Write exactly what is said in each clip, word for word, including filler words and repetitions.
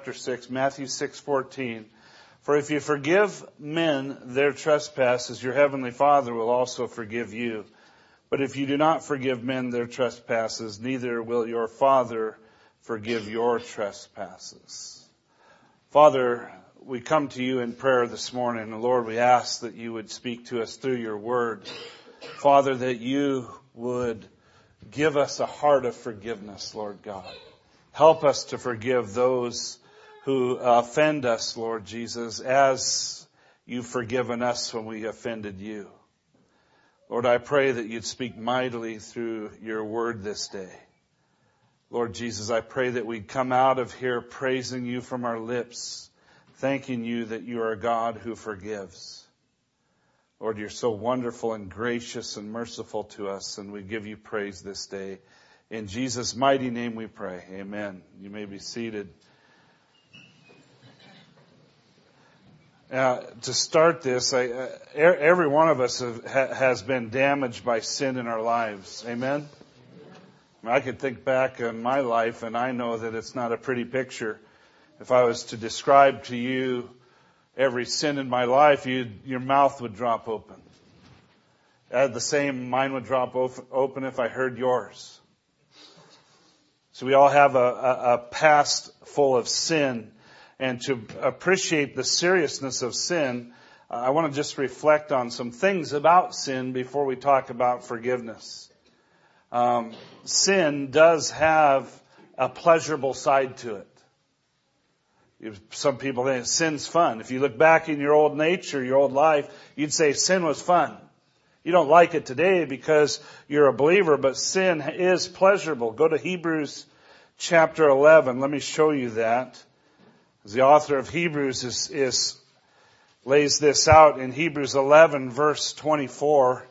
chapter six, Matthew six fourteen. For if you forgive men their trespasses, your heavenly Father will also forgive you. But if you do not forgive men their trespasses, neither will your Father forgive your trespasses. Father, we come to you in prayer this morning. And Lord, we ask that you would speak to us through your word. Father, that you would give us a heart of forgiveness, Lord God. Help us to forgive those who offend us, Lord Jesus, as you've forgiven us when we offended you. Lord, I pray that you'd speak mightily through your word this day. Lord Jesus, I pray that we'd come out of here praising you from our lips, thanking you that you are a God who forgives. Lord, you're so wonderful and gracious and merciful to us, and we give you praise this day. In Jesus' mighty name we pray. Amen. You may be seated. Uh, to start this, I, uh, every one of us have, ha, has been damaged by sin in our lives. Amen? I mean, I could think back on my life, and I know that it's not a pretty picture. If I was to describe to you every sin in my life, you'd, your mouth would drop open. At the same, mine would drop open if I heard yours. So we all have a, a, a past full of sin. And to appreciate the seriousness of sin, uh, I want to just reflect on some things about sin before we talk about forgiveness. Um, sin does have a pleasurable side to it. Some people think sin's fun. If you look back in your old nature, your old life, you'd say sin was fun. You don't like it today because you're a believer, but sin is pleasurable. Go to Hebrews chapter eleven. Let me show you that. The author of Hebrews is, is lays this out in Hebrews eleven, verse twenty-four.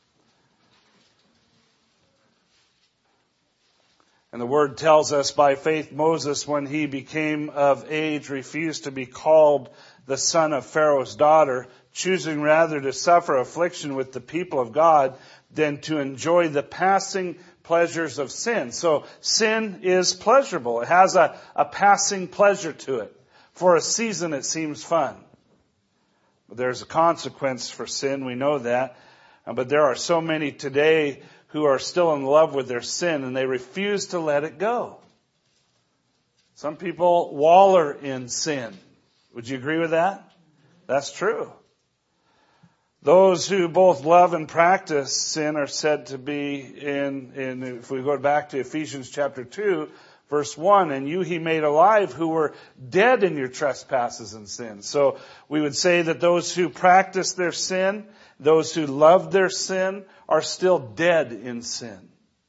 And the word tells us, by faith Moses, when he became of age, refused to be called the son of Pharaoh's daughter, choosing rather to suffer affliction with the people of God than to enjoy the passing pleasures of sin. So sin is pleasurable. It has a, a passing pleasure to it. For a season it seems fun. But there's a consequence for sin, we know that. But there are so many today who are still in love with their sin and they refuse to let it go. Some people waller in sin. Would you agree with that? That's true. Those who both love and practice sin are said to be in, in if we go back to Ephesians chapter two, verse one, and you he made alive who were dead in your trespasses and sins. So we would say that those who practice their sin, those who love their sin, are still dead in sin.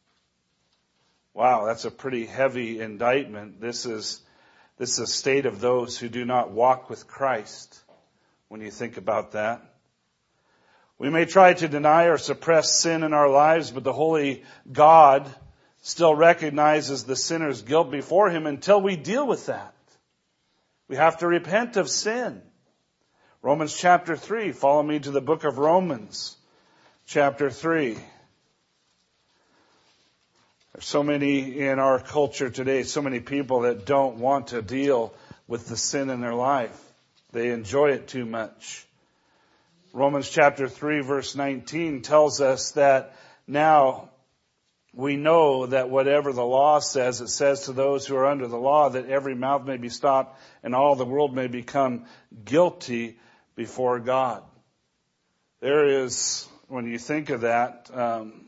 Wow, that's a pretty heavy indictment. This is, this is a state of those who do not walk with Christ, when you think about that. We may try to deny or suppress sin in our lives, but the holy God still recognizes the sinner's guilt before him until we deal with that. We have to repent of sin. Romans chapter three. Follow me to the book of Romans chapter three. There's so many in our culture today, so many people that don't want to deal with the sin in their life. They enjoy it too much. Romans chapter three verse nineteen tells us that now we know that whatever the law says, it says to those who are under the law that every mouth may be stopped and all the world may become guilty before God. There is, when you think of that, um,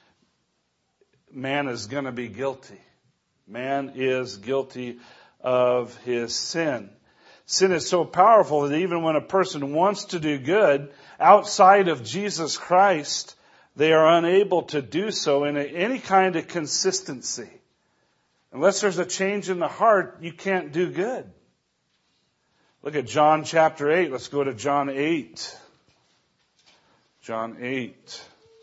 man is going to be guilty. Man is guilty of his sin. Sin is so powerful that even when a person wants to do good outside of Jesus Christ, they are unable to do so in a, any kind of consistency. Unless there's a change in the heart, you can't do good. Look at John chapter eight. Let's go to John eight. John eight.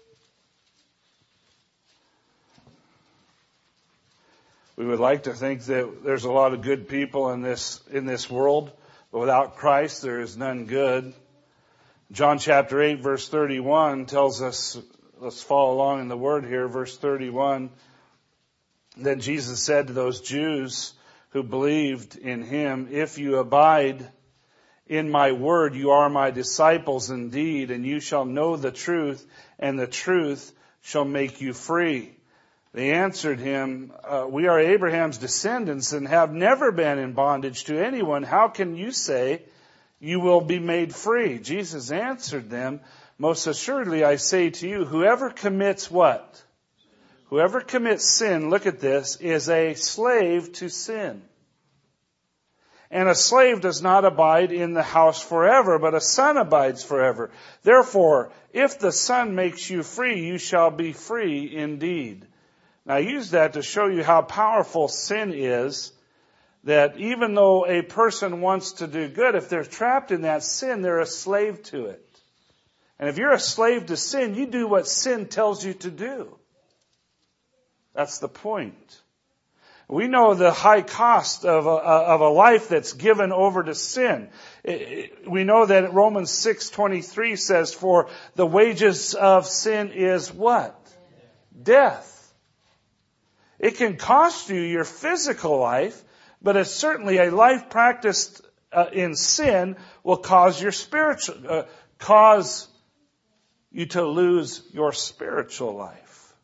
We would like to think that there's a lot of good people in this in this world, but without Christ there is none good. John chapter eight verse thirty-one tells us, let's follow along in the word here, verse thirty-one. Then Jesus said to those Jews who believed in him, if you abide in my word, you are my disciples indeed, and you shall know the truth, and the truth shall make you free. They answered him, uh, we are Abraham's descendants and have never been in bondage to anyone. How can you say you will be made free? Jesus answered them, most assuredly I say to you, whoever commits what? Whoever commits sin, look at this, is a slave to sin. And a slave does not abide in the house forever, but a son abides forever. Therefore, if the Son makes you free, you shall be free indeed. Now I use that to show you how powerful sin is, that even though a person wants to do good, if they're trapped in that sin, they're a slave to it. And if you're a slave to sin, you do what sin tells you to do. That's the point. We know the high cost of a, of a life that's given over to sin. We know that Romans six twenty-three says, for the wages of sin is what? Death. It can cost you your physical life, but it's certainly a life practiced uh, in sin will cause your spiritual, uh, cause you to lose your spiritual life.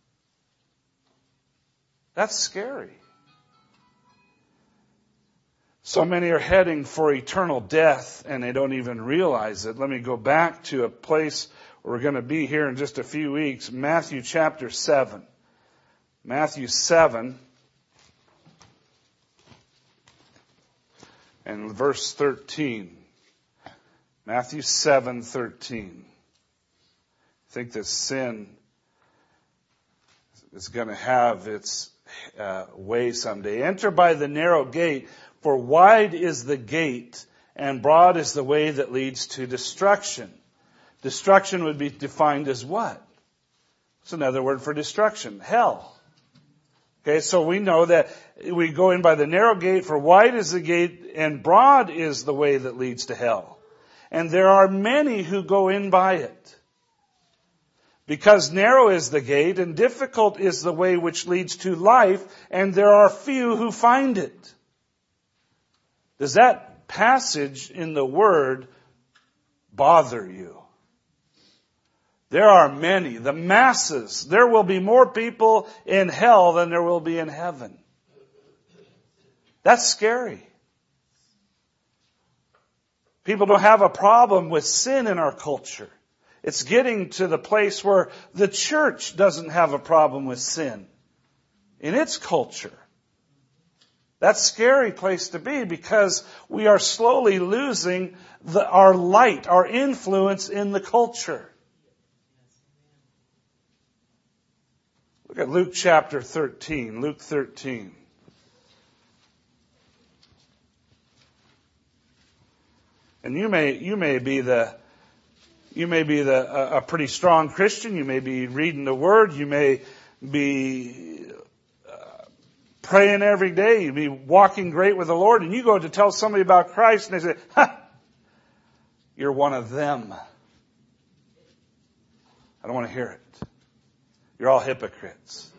That's scary. So many are heading for eternal death and they don't even realize it. Let me go back to a place where we're going to be here in just a few weeks. Matthew chapter seven. Matthew seven and verse thirteen. Matthew seven thirteen. I think that sin is going to have its uh, way someday. Enter by the narrow gate. For wide is the gate, and broad is the way that leads to destruction. Destruction would be defined as what? It's another word for destruction. Hell. Okay, so we know that we go in by the narrow gate, for wide is the gate, and broad is the way that leads to hell. And there are many who go in by it. Because narrow is the gate, and difficult is the way which leads to life, and there are few who find it. Does that passage in the Word bother you? There are many, the masses. There will be more people in hell than there will be in heaven. That's scary. People don't have a problem with sin in our culture. It's getting to the place where the church doesn't have a problem with sin in its culture. That's a scary place to be because we are slowly losing the, our light, our influence in the culture. Look at Luke chapter thirteen. Luke thirteen. And you may you may be the you may be the a, a pretty strong Christian. You may be reading the Word. You may be praying every day, you'd be walking great with the Lord, and you go to tell somebody about Christ, and they say, ha, you're one of them. I don't want to hear it. You're all hypocrites.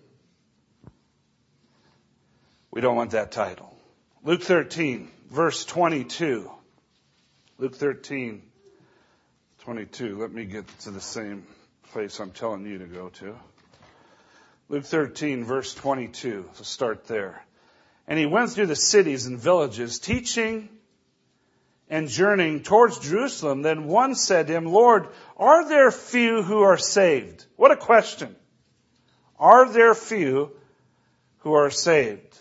We don't want that title. Luke thirteen, verse twenty-two. Luke thirteen, twenty-two. Let me get to the same place I'm telling you to go to. Luke thirteen, verse twenty-two. So start there. And he went through the cities and villages, teaching and journeying towards Jerusalem. Then one said to him, Lord, are there few who are saved? What a question. Are there few who are saved?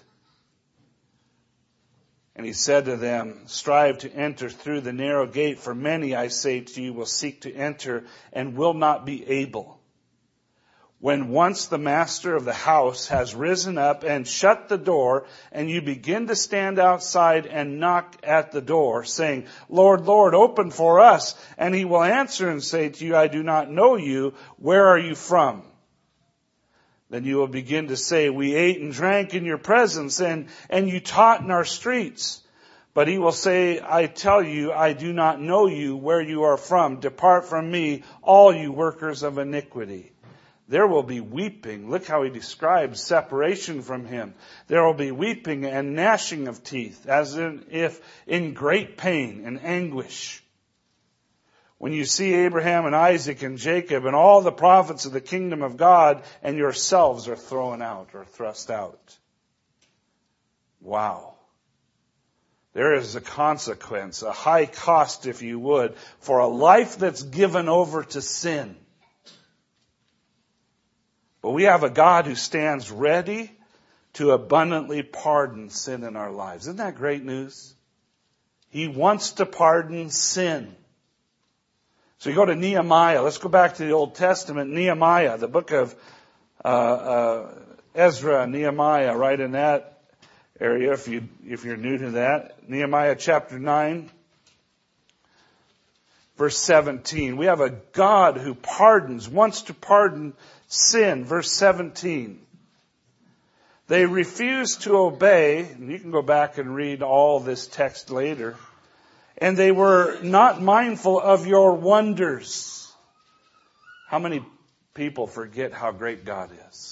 And he said to them, strive to enter through the narrow gate, for many, I say to you, will seek to enter and will not be able. When once the master of the house has risen up and shut the door, and you begin to stand outside and knock at the door, saying, Lord, Lord, open for us. And he will answer and say to you, I do not know you. Where are you from? Then you will begin to say, we ate and drank in your presence, and, and you taught in our streets. But he will say, I tell you, I do not know you, where you are from. Depart from me, all you workers of iniquity. there will be weeping. Look how he describes separation from him. There will be weeping and gnashing of teeth, as in, if in great pain and anguish. When you see Abraham and Isaac and Jacob and all the prophets of the kingdom of God, and yourselves are thrown out or thrust out. Wow. There is a consequence, a high cost, if you would, for a life that's given over to sin. But we have a God who stands ready to abundantly pardon sin in our lives. Isn't that great news? He wants to pardon sin. So you go to Nehemiah. Let's go back to the Old Testament. Nehemiah, the book of uh, uh, Ezra, Nehemiah, right in that area, if you if you're new to that. Nehemiah chapter nine, verse seventeen. We have a God who pardons, wants to pardon sin. Verse seventeen. They refused to obey, and you can go back and read all this text later, and they were not mindful of your wonders. How many people forget how great God is?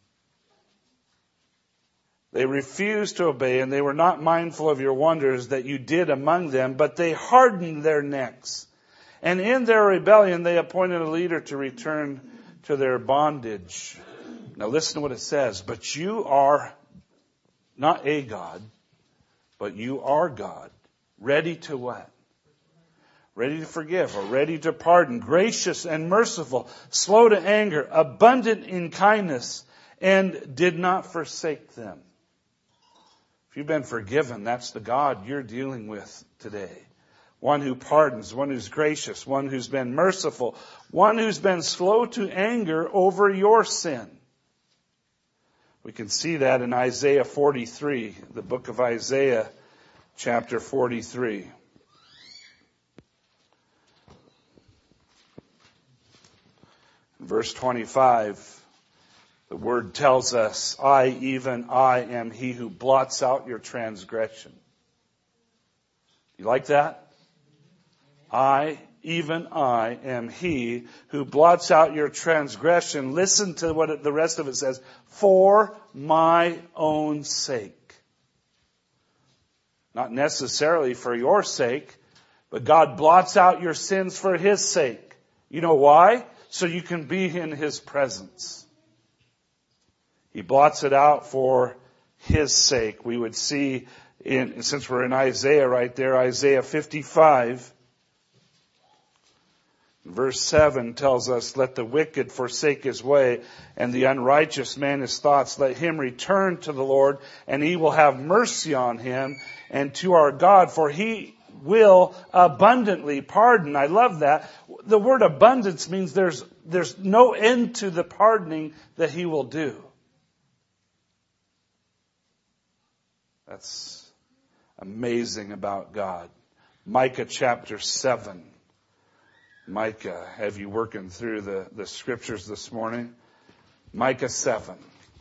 They refused to obey, and they were not mindful of your wonders that you did among them, but they hardened their necks. And in their rebellion, they appointed a leader to return to their bondage. Now listen to what it says. But you are not a God, but you are God. Ready to what? Ready to forgive, or ready to pardon, gracious and merciful, slow to anger, abundant in kindness, and did not forsake them. If you've been forgiven, that's the God you're dealing with today. One who pardons, one who's gracious, one who's been merciful, one who's been slow to anger over your sin. We can see that in Isaiah forty-three, the book of Isaiah, chapter forty-three. Verse twenty-five. The word tells us, I, even I, am he who blots out your transgression. You like that? I, even I, am he who blots out your transgression. Listen to what it, the rest of it says. For my own sake. Not necessarily for your sake, but God blots out your sins for his sake. You know why? So you can be in his presence. He blots it out for his sake. We would see, in, since we're in Isaiah right there, Isaiah fifty-five, verse seven tells us, let the wicked forsake his way, and the unrighteous man his thoughts. Let him return to the Lord, and he will have mercy on him, and to our God, for he will abundantly pardon. I love that. The word abundance means there's, there's no end to the pardoning that he will do. That's amazing about God. Micah chapter seven. Micah, have you working through the, the scriptures this morning? Micah seven.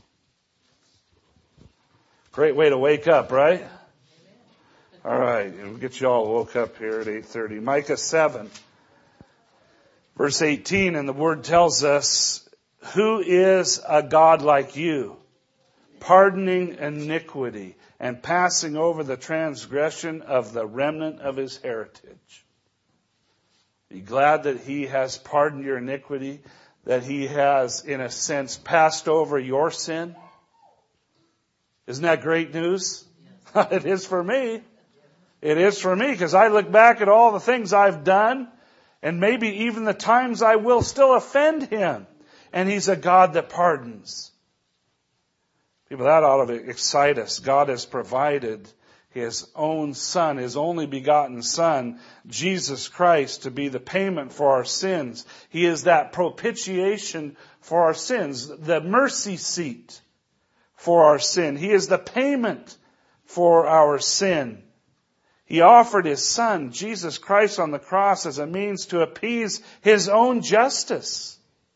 Great way to wake up, right? All right, we'll get you all woke up here at eight thirty. Micah seven, verse eighteen, and the word tells us, who is a God like you, pardoning iniquity and passing over the transgression of the remnant of his heritage. Be glad that he has pardoned your iniquity, that he has, in a sense, passed over your sin. Isn't that great news? Yes. It is for me. It is for me, because I look back at all the things I've done, and maybe even the times I will still offend him. And he's a God that pardons. People, that ought to excite us. God has provided his own Son, his only begotten Son, Jesus Christ, to be the payment for our sins. He is that propitiation for our sins, the mercy seat for our sin. He is the payment for our sin. He offered his Son, Jesus Christ, on the cross as a means to appease his own justice.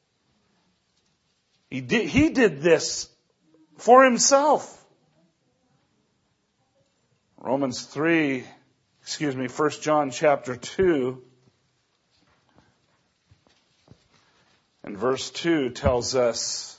He did, he did this for himself. Romans three, excuse me, First John chapter two And verse two tells us,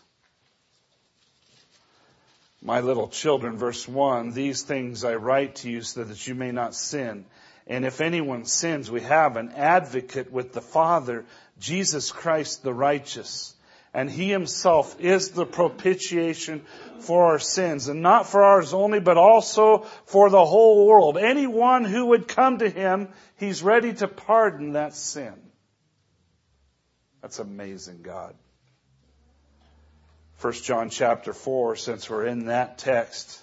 my little children, verse one, these things I write to you so that you may not sin. And if anyone sins, we have an advocate with the Father, Jesus Christ the righteous. And He Himself is the propitiation for our sins. And not for ours only, but also for the whole world. Anyone who would come to Him, He's ready to pardon that sin. That's amazing, God. First John chapter four, since we're in that text.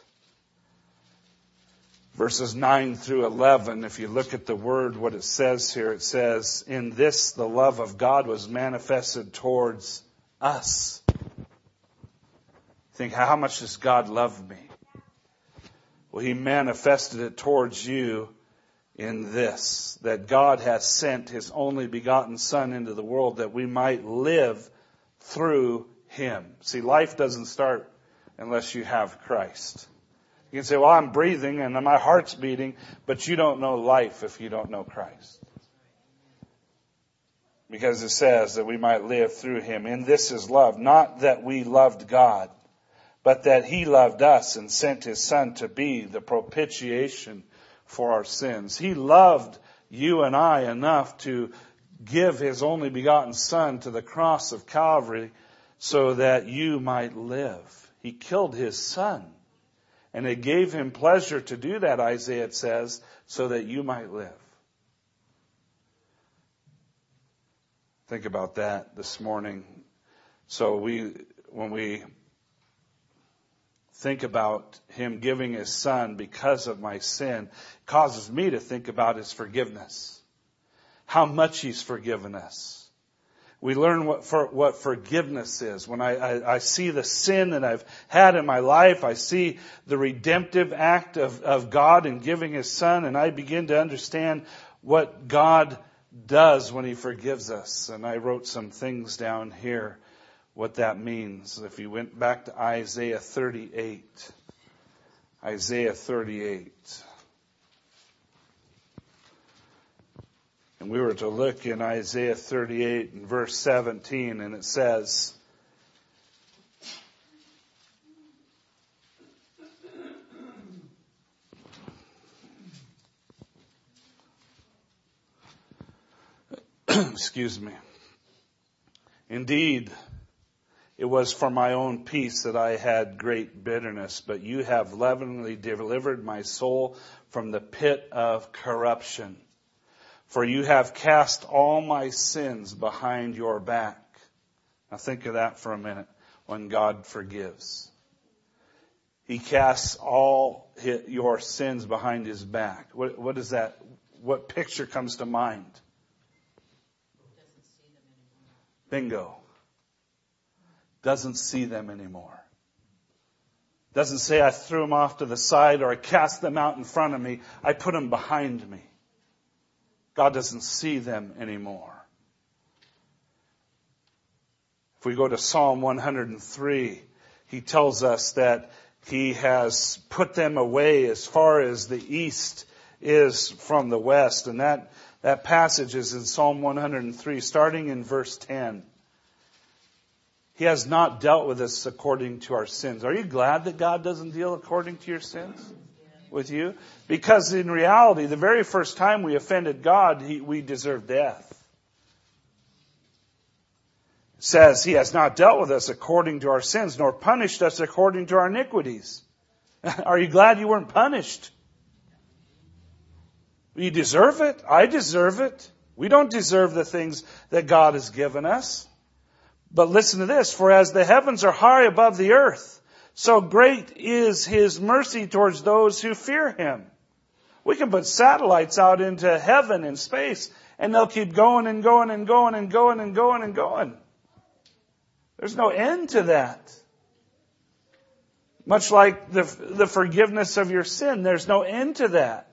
Verses nine through eleven, if you look at the word, what it says here, it says, in this the love of God was manifested towards us. Think, how much does God love me? Well, He manifested it towards you in this, that God has sent His only begotten Son into the world that we might live through Him. See, life doesn't start unless you have Christ. You can say, well, I'm breathing and my heart's beating, but you don't know life if you don't know Christ. Because it says that we might live through Him. And this is love, not that we loved God, but that He loved us and sent His Son to be the propitiation for our sins. He loved you and I enough to give His only begotten Son to the cross of Calvary so that you might live. He killed His Son. And it gave Him pleasure to do that, Isaiah says, so that you might live. Think about that this morning. So we, when we think about Him giving His Son because of my sin, it causes me to think about His forgiveness. How much He's forgiven us. We learn what for, what forgiveness is. When I, I, I see the sin that I've had in my life, I see the redemptive act of, of God in giving His Son, and I begin to understand what God does when He forgives us. And I wrote some things down here, what that means. If you went back to Isaiah thirty-eight. Isaiah thirty-eight. And we were to look in Isaiah thirty-eight and verse seventeen, and it says, excuse me. Indeed, it was for my own peace that I had great bitterness, but you have lovingly delivered my soul from the pit of corruption. For you have cast all my sins behind your back. Now think of that for a minute when God forgives. He casts all your sins behind His back. What, what is that? What picture comes to mind? Bingo. Doesn't see them anymore. Doesn't say I threw them off to the side or I cast them out in front of me. I put them behind me. God doesn't see them anymore. If we go to Psalm one hundred three, He tells us that He has put them away as far as the east is from the west. And that, that passage is in Psalm one hundred three, starting in verse ten. He has not dealt with us according to our sins. Are you glad that God doesn't deal according to your sins? With you? Because in reality, the very first time we offended God, he, we deserved death. It says, He has not dealt with us according to our sins, nor punished us according to our iniquities. Are you glad you weren't punished? You deserve it. I deserve it. We don't deserve the things that God has given us. But listen to this, for as the heavens are high above the earth, so great is His mercy towards those who fear Him. We can put satellites out into heaven and space, and they'll keep going and going and going and going and going and going. There's no end to that. Much like the, the forgiveness of your sin, there's no end to that.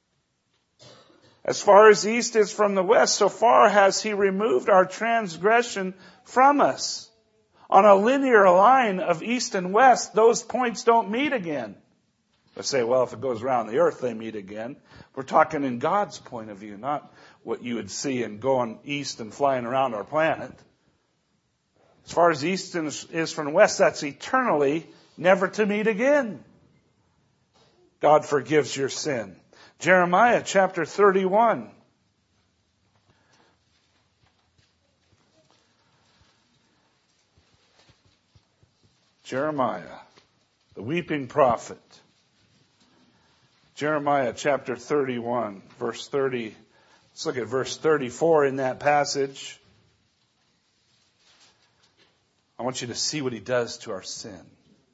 As far as the east is from the west, so far has He removed our transgression from us. On a linear line of east and west, those points don't meet again. I say, well, if it goes around the earth, they meet again. We're talking in God's point of view, not what you would see in going east and flying around our planet. As far as east is from the west, that's eternally never to meet again. God forgives your sin. Jeremiah chapter thirty-one. Jeremiah, the weeping prophet. Jeremiah chapter thirty-one, verse thirty. Let's look at verse thirty-four in that passage. I want you to see what he does to our sin. It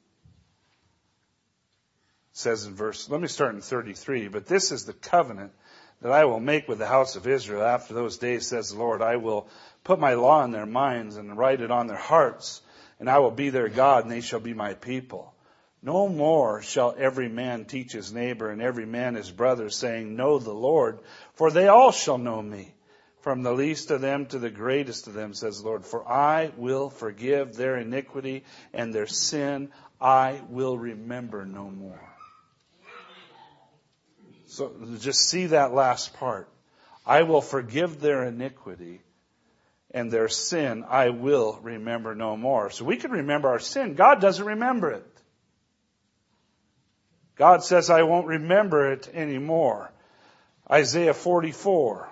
says in verse, let me start in thirty-three. But this is the covenant that I will make with the house of Israel after those days, says the Lord. I will put my law in their minds and write it on their hearts, and I will be their God, and they shall be my people. No more shall every man teach his neighbor and every man his brother, saying, know the Lord, for they all shall know me, from the least of them to the greatest of them, says the Lord. For I will forgive their iniquity, and their sin I will remember no more. So just see that last part. I will forgive their iniquity, and their sin I will remember no more. So we can remember our sin. God doesn't remember it. God says, I won't remember it anymore. Isaiah forty-four.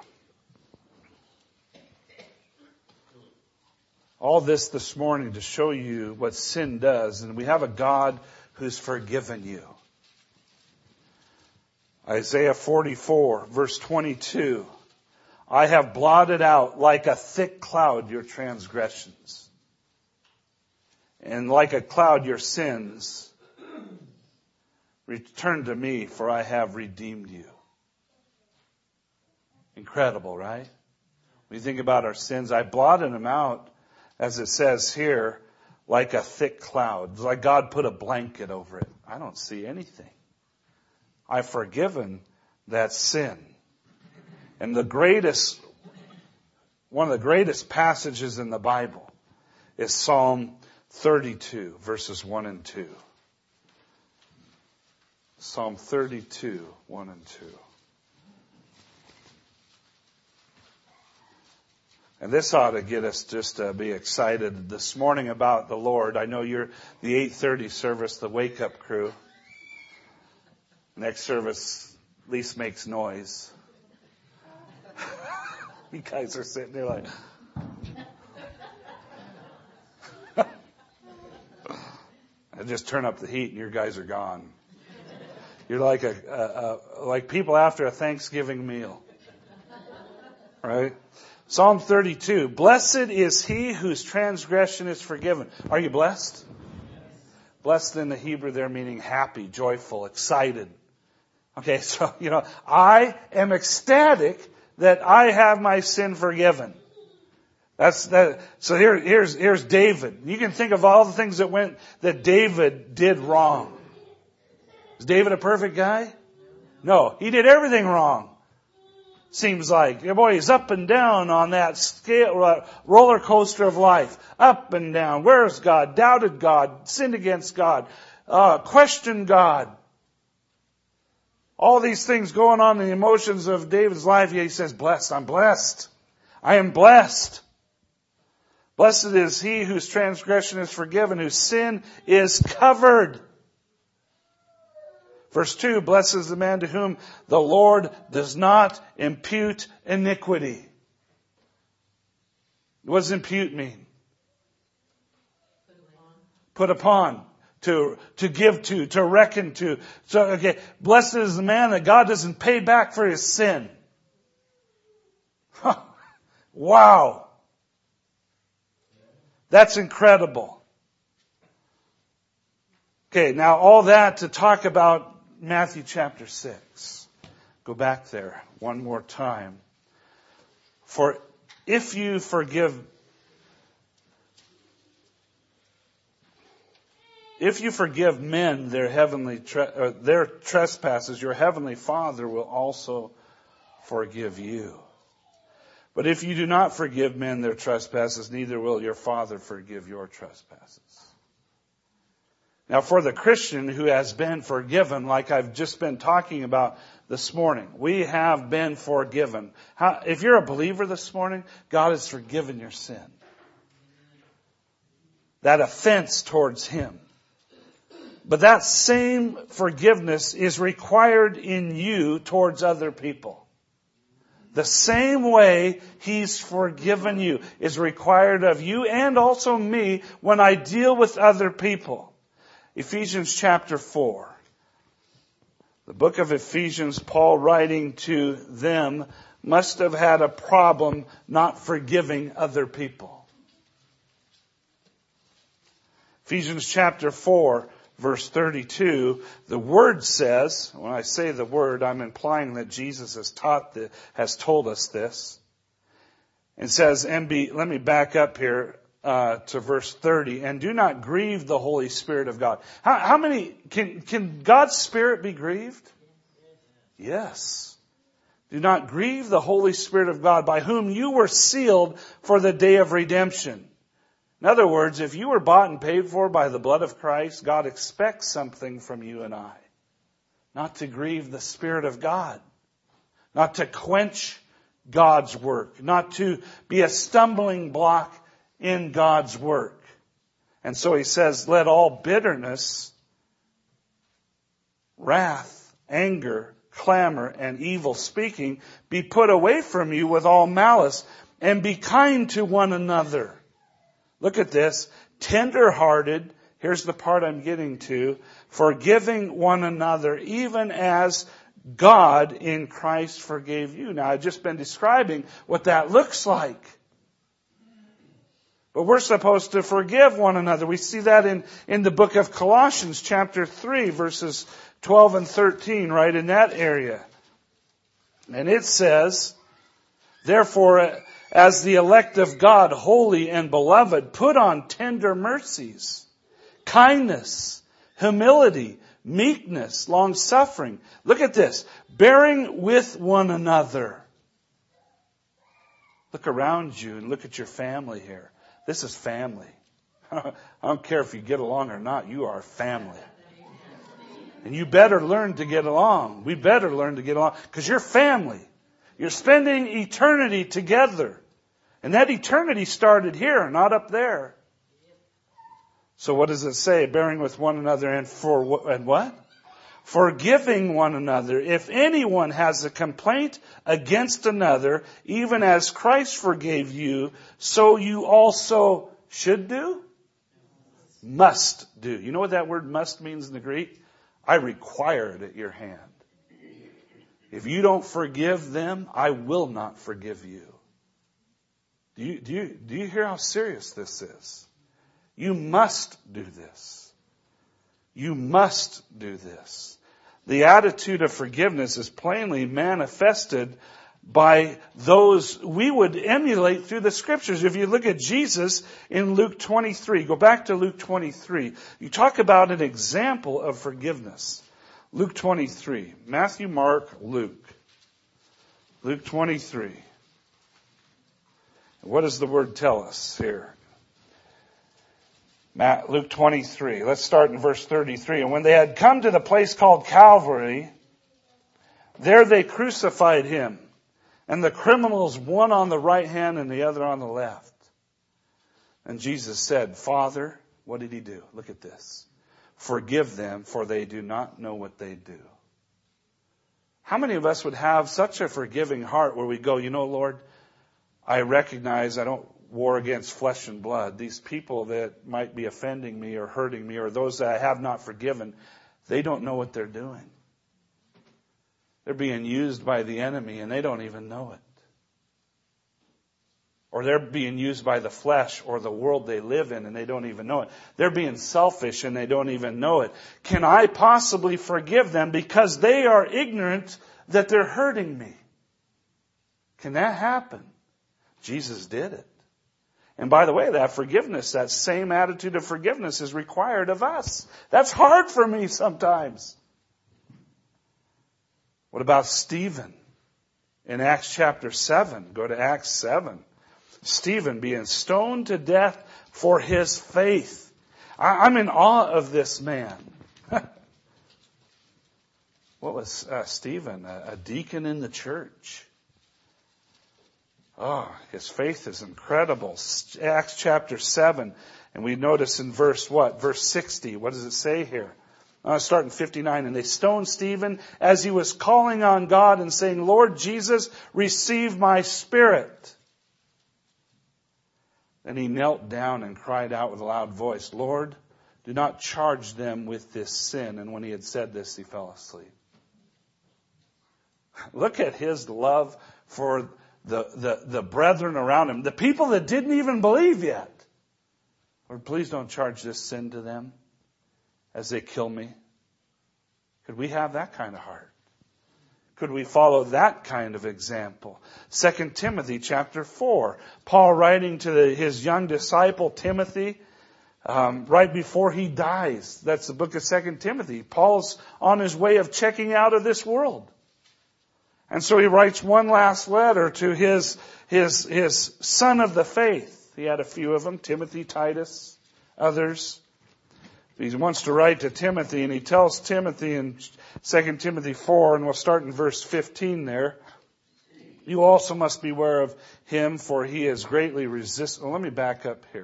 All this this morning to show you what sin does. And we have a God who's forgiven you. Isaiah forty-four, verse twenty-two. I have blotted out like a thick cloud your transgressions, and like a cloud your sins. Return to me, for I have redeemed you. Incredible, right? When you think about our sins, I blotted them out, as it says here, like a thick cloud. It's like God put a blanket over it. I don't see anything. I've forgiven that sin. And the greatest, one of the greatest passages in the Bible is Psalm thirty-two, verses one and two. Psalm thirty-two, one and two. And this ought to get us just to be excited this morning about the Lord. I know you're the eight thirty service, the wake-up crew. Next service at least makes noise. You guys are sitting there like... I just turn up the heat and your guys are gone. You're like a, a, a like people after a Thanksgiving meal. Right? Psalm thirty-two. Blessed is he whose transgression is forgiven. Are you blessed? Blessed in the Hebrew there meaning happy, joyful, excited. Okay, so, you know, I am ecstatic that I have my sin forgiven. That's that. So here, here's, here's David. You can think of all the things that went, that David did wrong. Is David a perfect guy? No, he did everything wrong. Seems like, boy, he's up and down on that scale, uh, roller coaster of life. Up and down. Where's God? Doubted God. Sinned against God. Uh, questioned God. All these things going on in the emotions of David's life. Yet he says, blessed. I'm blessed. I am blessed. Blessed is he whose transgression is forgiven, whose sin is covered. Verse two, blessed is the man to whom the Lord does not impute iniquity. What does impute mean? Put upon. To, to give to, to reckon to. So, okay, blessed is the man that God doesn't pay back for his sin. Huh. Wow. That's incredible. Okay, now all that to talk about Matthew chapter six. Go back there one more time. For if you forgive, if you forgive men their heavenly tre- or their trespasses, your heavenly Father will also forgive you. But if you do not forgive men their trespasses, neither will your Father forgive your trespasses. Now, for the Christian who has been forgiven, like I've just been talking about this morning, we have been forgiven. How, if you're a believer this morning, God has forgiven your sin. that offense towards him. But that same forgiveness is required in you towards other people. The same way He's forgiven you is required of you and also me when I deal with other people. Ephesians chapter four. The book of Ephesians, Paul writing to them, must have had a problem not forgiving other people. Ephesians chapter four, verse thirty-two, the Word says, when I say the Word, I'm implying that Jesus has taught, the, has told us this. It says, and be, let me back up here uh, to verse thirty, and do not grieve the Holy Spirit of God. How, how many, can, can God's Spirit be grieved? Yes. Do not grieve the Holy Spirit of God, by whom you were sealed for the day of redemption. In other words, if you were bought and paid for by the blood of Christ, God expects something from you and I. Not to grieve the Spirit of God. Not to quench God's work. Not to be a stumbling block in God's work. And so he says, let all bitterness, wrath, anger, clamor, and evil speaking be put away from you with all malice, and be kind to one another. Look at this. Tender-hearted, here's the part I'm getting to, forgiving one another, even as God in Christ forgave you. Now, I've just been describing what that looks like. But we're supposed to forgive one another. We see that in, in the book of Colossians, chapter three, verses twelve and thirteen, right in that area. And it says, therefore, as the elect of God, holy and beloved, put on tender mercies, kindness, humility, meekness, long-suffering. Look at this. Bearing with one another. Look around you and look at your family here. This is family. I don't care if you get along or not. You are family. And you better learn to get along. We better learn to get along because you're family. You're spending eternity together. And that eternity started here, not up there. So what does it say? Bearing with one another and for and what? Forgiving one another. If anyone has a complaint against another, even as Christ forgave you, so you also should do? Must do. You know what that word must means in the Greek? I require it at your hand. If you don't forgive them, I will not forgive you. Do you, do you, do you hear how serious this is? You must do this. You must do this. The attitude of forgiveness is plainly manifested by those we would emulate through the Scriptures. If you look at Jesus in Luke twenty-three, go back to Luke twenty-three. You talk about an example of forgiveness. Luke twenty-three. Matthew, Mark, Luke. Luke twenty-three. What does the Word tell us here? Luke twenty-three. Let's start in verse thirty-three. And when they had come to the place called Calvary, there they crucified him, and the criminals, one on the right hand and the other on the left. And Jesus said, Father, what did he do? Look at this. Forgive them, for they do not know what they do. How many of us would have such a forgiving heart where we go, you know, Lord, I recognize I don't war against flesh and blood. These people that might be offending me or hurting me or those that I have not forgiven, they don't know what they're doing. They're being used by the enemy and they don't even know it. Or they're being used by the flesh or the world they live in and they don't even know it. They're being selfish and they don't even know it. Can I possibly forgive them because they are ignorant that they're hurting me? Can that happen? Jesus did it. And by the way, that forgiveness, that same attitude of forgiveness is required of us. That's hard for me sometimes. What about Stephen? In Acts chapter seven, go to Acts seven. Stephen being stoned to death for his faith. I'm in awe of this man. What was uh, Stephen? A, a deacon in the church. Oh, his faith is incredible. Acts chapter seven. And we notice in verse what? Verse sixty. What does it say here? Uh, start in fifty-nine. And they stoned Stephen as he was calling on God and saying, Lord Jesus, receive my spirit. Then he knelt down and cried out with a loud voice, Lord, do not charge them with this sin. And when he had said this, he fell asleep. Look at his love for the, the, the brethren around him, the people that didn't even believe yet. Lord, please don't charge this sin to them as they kill me. Could we have that kind of heart? Could we follow that kind of example? Second Timothy chapter four. Paul writing to the, his young disciple Timothy um, right before he dies. That's the book of Second Timothy. Paul's on his way of checking out of this world. And so he writes one last letter to his, his, his son of the faith. He had a few of them, Timothy, Titus, others. He wants to write to Timothy, and he tells Timothy in Second Timothy four, and we'll start in verse fifteen there. You also must beware of him, for he is greatly resistant. Well, let me back up here.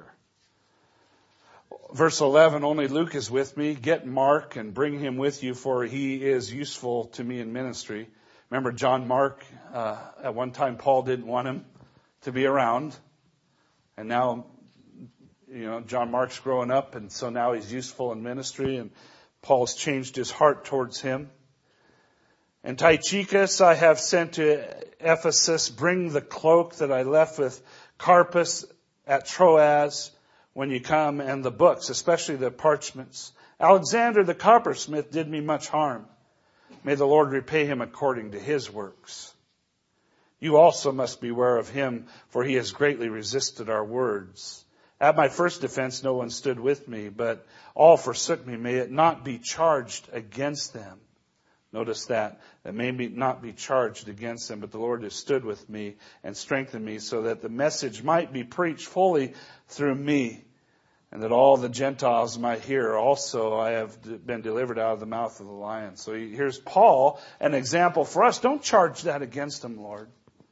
Verse eleven, only Luke is with me. Get Mark and bring him with you, for he is useful to me in ministry. Remember John Mark, uh, at one time Paul didn't want him to be around. And now, you know, John Mark's growing up, and so now he's useful in ministry, and Paul's changed his heart towards him. And Tychicus I have sent to Ephesus. Bring the cloak that I left with Carpus at Troas when you come, and the books, especially the parchments. Alexander the coppersmith did me much harm. May the Lord repay him according to his works. You also must beware of him, for he has greatly resisted our words. At my first defense, no one stood with me, but all forsook me. May it not be charged against them. Notice that. That may be not be charged against them, but the Lord has stood with me and strengthened me so that the message might be preached fully through me, and that all the Gentiles might hear. Also, I have been delivered out of the mouth of the lion. So here's Paul, an example for us. Don't charge that against him, Lord.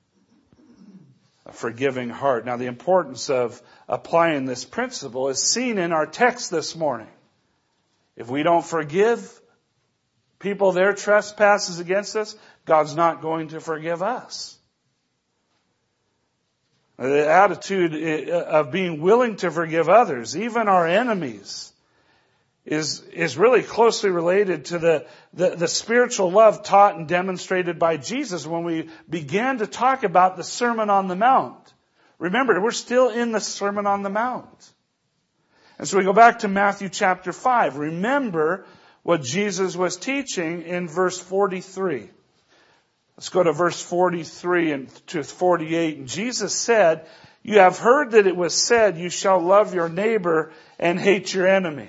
A forgiving heart. Now, the importance of applying this principle is seen in our text this morning. If we don't forgive people their trespasses against us, God's not going to forgive us. The attitude of being willing to forgive others, even our enemies, is is really closely related to the, the, the spiritual love taught and demonstrated by Jesus when we began to talk about the Sermon on the Mount. Remember, we're still in the Sermon on the Mount. And so we go back to Matthew chapter five. Remember what Jesus was teaching in verse forty-three. Let's go to verse forty-three and to forty-eight. And Jesus said, you have heard that it was said, you shall love your neighbor and hate your enemy.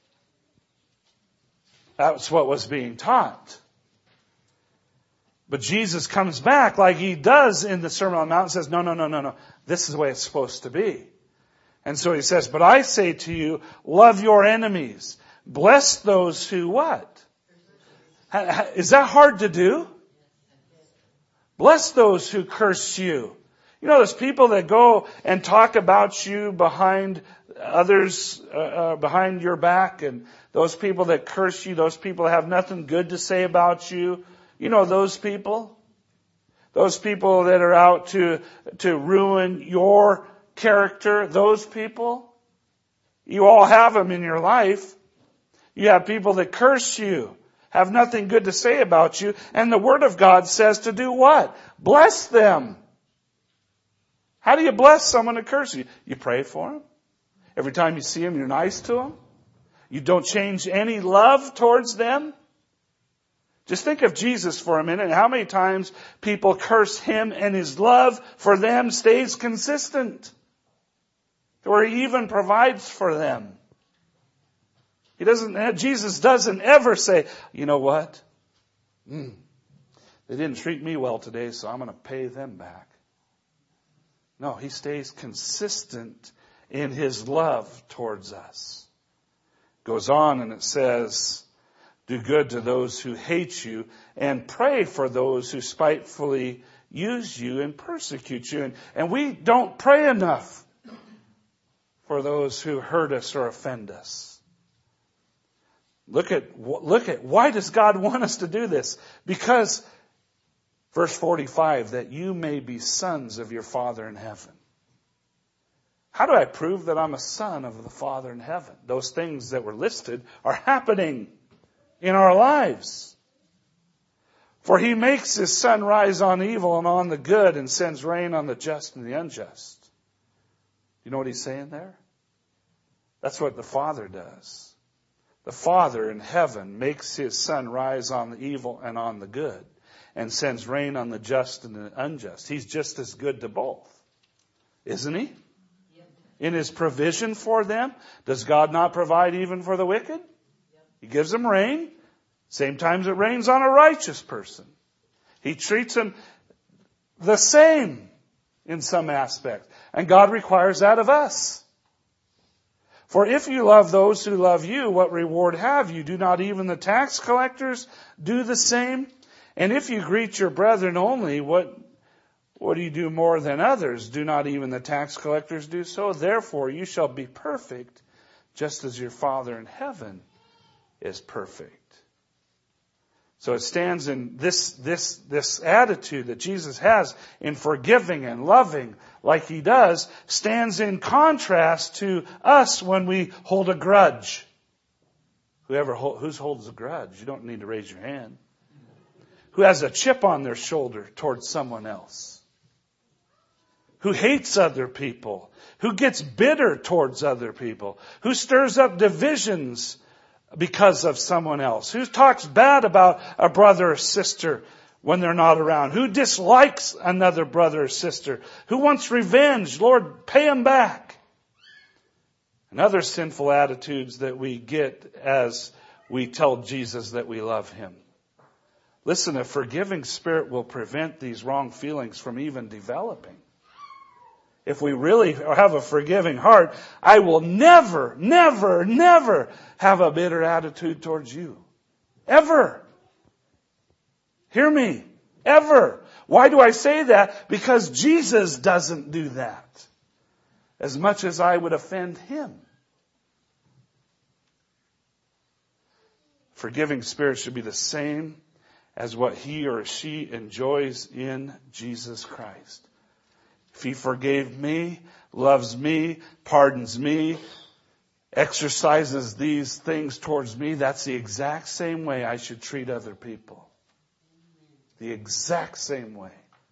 That's what was being taught. But Jesus comes back like he does in the Sermon on the Mount and says, no, no, no, no, no. This is the way it's supposed to be. And so he says, but I say to you, love your enemies. Bless those who what? Is that hard to do? Bless those who curse you. You know, there's people that go and talk about you behind others, uh, uh, behind your back, and those people that curse you, those people that have nothing good to say about you. You know those people? Those people that are out to, to ruin your character, those people. You all have them in your life. You have people that curse you, have nothing good to say about you, and the Word of God says to do what? Bless them. How do you bless someone that curses you? You pray for them. Every time you see them, you're nice to them. You don't change any love towards them. Just think of Jesus for a minute. How many times people curse him and his love for them stays consistent, where he even provides for them. He doesn't. Jesus doesn't ever say, you know what? Mm, they didn't treat me well today, so I'm going to pay them back. No, he stays consistent in his love towards us. Goes on and it says, do good to those who hate you and pray for those who spitefully use you and persecute you. And, and we don't pray enough for those who hurt us or offend us. Look at, look at, why does God want us to do this? Because, verse forty-five, that you may be sons of your Father in heaven. How do I prove that I'm a son of the Father in heaven? Those things that were listed are happening in our lives. For he makes his sun rise on evil and on the good and sends rain on the just and the unjust. You know what he's saying there? That's what the Father does. The Father in heaven makes his sun rise on the evil and on the good and sends rain on the just and the unjust. He's just as good to both. Isn't he? Yep. In his provision for them, does God not provide even for the wicked? Yep. He gives them rain. Same times it rains on a righteous person. He treats them the same in some aspect. And God requires that of us. For if you love those who love you, what reward have you? Do not even the tax collectors do the same? And if you greet your brethren only, what, what do you do more than others? Do not even the tax collectors do so? Therefore you shall be perfect, just as your Father in heaven is perfect. So it stands in this, this, this attitude that Jesus has in forgiving and loving like he does, stands in contrast to us when we hold a grudge. Whoever who holds a grudge, you don't need to raise your hand. Who has a chip on their shoulder towards someone else. Who hates other people. Who gets bitter towards other people. Who stirs up divisions because of someone else. Who talks bad about a brother or sister when they're not around. Who dislikes another brother or sister. Who wants revenge. Lord, pay them back. And other sinful attitudes that we get as we tell Jesus that we love him. Listen, a forgiving spirit will prevent these wrong feelings from even developing. If we really have a forgiving heart, I will never, never, never have a bitter attitude towards you. Ever. Hear me. Ever. Why do I say that? Because Jesus doesn't do that. As much as I would offend him. Forgiving spirit should be the same as what he or she enjoys in Jesus Christ. If he forgave me, loves me, pardons me, exercises these things towards me, that's the exact same way I should treat other people. The exact same way.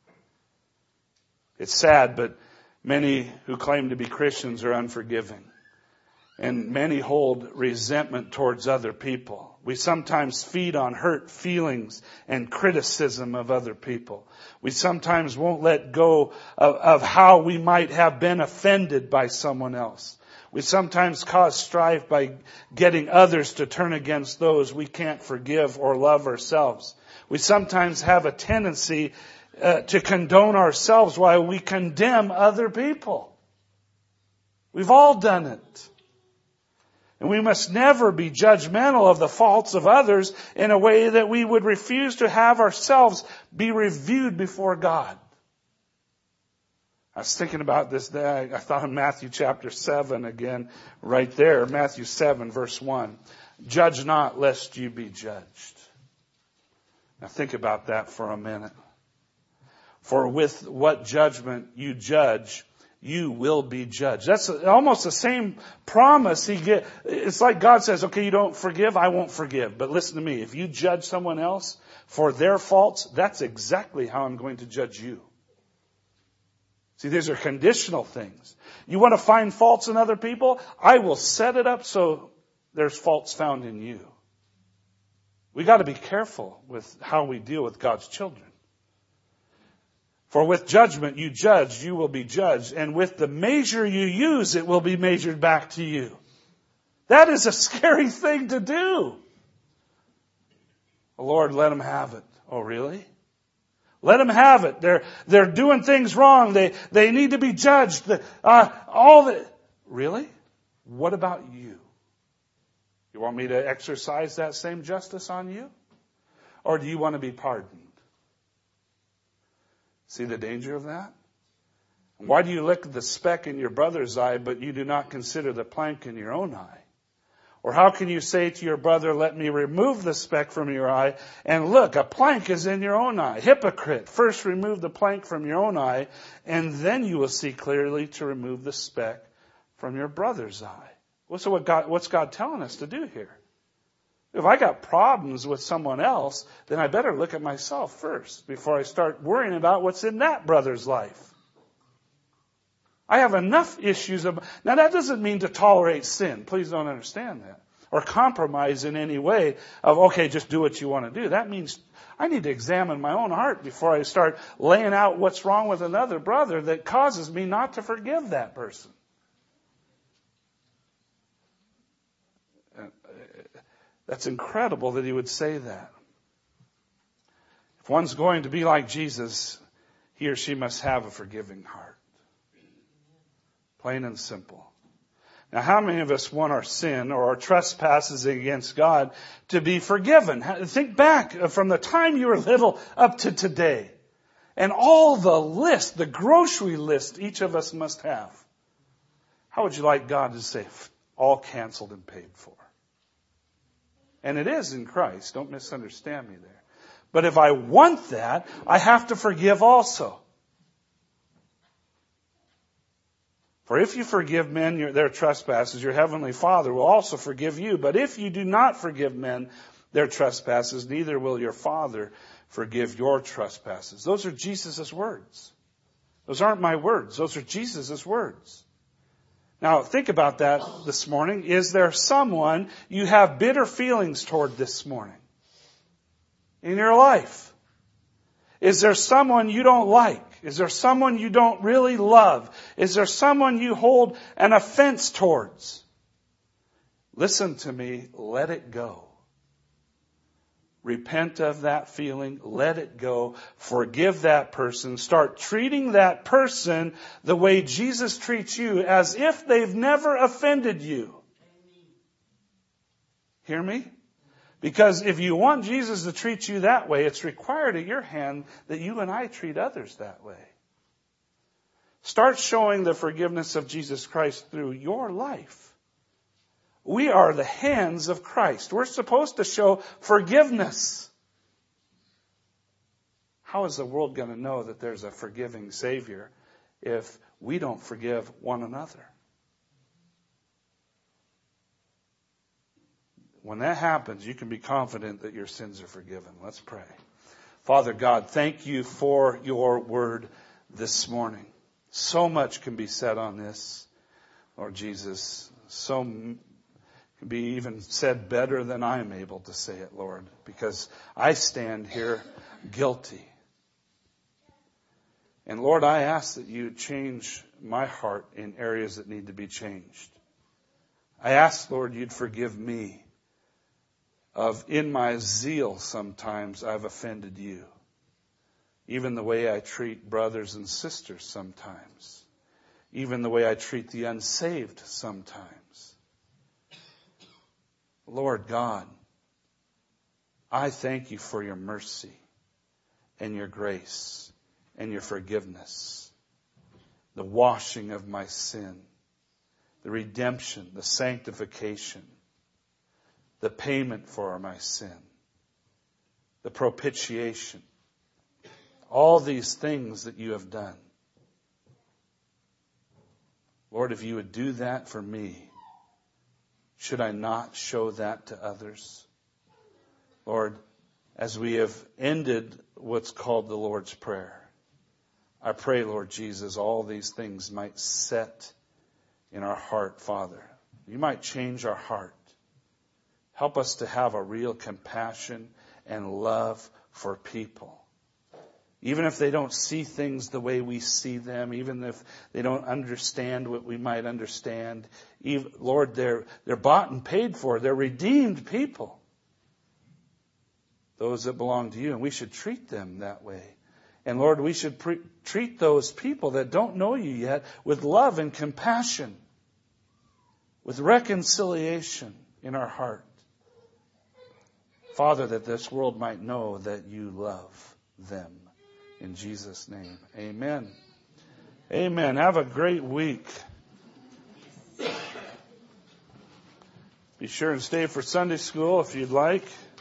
It's sad, but many who claim to be Christians are unforgiving. And many hold resentment towards other people. We sometimes feed on hurt feelings and criticism of other people. We sometimes won't let go of, of how we might have been offended by someone else. We sometimes cause strife by getting others to turn against those we can't forgive or love ourselves. We sometimes have a tendency uh, to condone ourselves while we condemn other people. We've all done it. And we must never be judgmental of the faults of others in a way that we would refuse to have ourselves be reviewed before God. I was thinking about this day. I thought of Matthew chapter seven again, right there. Matthew seven, verse one. Judge not, lest you be judged. Now think about that for a minute. For with what judgment you judge, you will be judged. That's almost the same promise he get. It's like God says, okay, you don't forgive, I won't forgive. But listen to me, if you judge someone else for their faults, that's exactly how I'm going to judge you. See, these are conditional things. You want to find faults in other people? I will set it up so there's faults found in you. We got to be careful with how we deal with God's children. For with judgment you judge, you will be judged. And with the measure you use, it will be measured back to you. That is a scary thing to do. Oh, Lord, let them have it. Oh, really? Let them have it. They're, they're doing things wrong. They, they need to be judged. Uh, all the, really? What about you? You want me to exercise that same justice on you? Or do you want to be pardoned? See the danger of that? Why do you look at the speck in your brother's eye, but you do not consider the plank in your own eye? Or how can you say to your brother, let me remove the speck from your eye, and look, a plank is in your own eye? Hypocrite, first remove the plank from your own eye, and then you will see clearly to remove the speck from your brother's eye. So what God, what's God telling us to do here? If I got problems with someone else, then I better look at myself first before I start worrying about what's in that brother's life. I have enough issues. Of, now that doesn't mean to tolerate sin. Please don't understand that. Or compromise in any way of, okay, just do what you want to do. That means I need to examine my own heart before I start laying out what's wrong with another brother that causes me not to forgive that person. That's incredible that he would say that. If one's going to be like Jesus, he or she must have a forgiving heart. Plain and simple. Now, how many of us want our sin or our trespasses against God to be forgiven? Think back from the time you were little up to today. And all the list, the grocery list each of us must have. How would you like God to say, all canceled and paid for? And it is in Christ. Don't misunderstand me there. But if I want that, I have to forgive also. For if you forgive men your, their trespasses, your heavenly Father will also forgive you. But if you do not forgive men their trespasses, neither will your Father forgive your trespasses. Those are Jesus' words. Those aren't my words. Those are Jesus' words. Now, think about that this morning. Is there someone you have bitter feelings toward this morning in your life? Is there someone you don't like? Is there someone you don't really love? Is there someone you hold an offense towards? Listen to me. Let it go. Repent of that feeling. Let it go. Forgive that person. Start treating that person the way Jesus treats you, as if they've never offended you. Hear me? Because if you want Jesus to treat you that way, it's required at your hand that you and I treat others that way. Start showing the forgiveness of Jesus Christ through your life. We are the hands of Christ. We're supposed to show forgiveness. How is the world going to know that there's a forgiving Savior if we don't forgive one another? When that happens, you can be confident that your sins are forgiven. Let's pray. Father God, thank you for your word this morning. So much can be said on this, Lord Jesus. So can be even said better than I'm able to say it, Lord, because I stand here guilty. And Lord, I ask that you change my heart in areas that need to be changed. I ask, Lord, you'd forgive me of in my zeal sometimes I've offended you. Even the way I treat brothers and sisters sometimes. Even the way I treat the unsaved sometimes. Lord God, I thank you for your mercy and your grace and your forgiveness. The washing of my sin. The redemption, the sanctification. The payment for my sin. The propitiation. All these things that you have done. Lord, if you would do that for me, should I not show that to others? Lord, as we have ended what's called the Lord's Prayer, I pray, Lord Jesus, all these things might set in our heart, Father. You might change our heart. Help us to have a real compassion and love for people. Even if they don't see things the way we see them, even if they don't understand what we might understand, even, Lord, they're, they're bought and paid for. They're redeemed people. Those that belong to you, and we should treat them that way. And Lord, we should pre- treat those people that don't know you yet with love and compassion, with reconciliation in our heart. Father, that this world might know that you love them. In Jesus' name, amen. Amen. Have a great week. Be sure and stay for Sunday school if you'd like.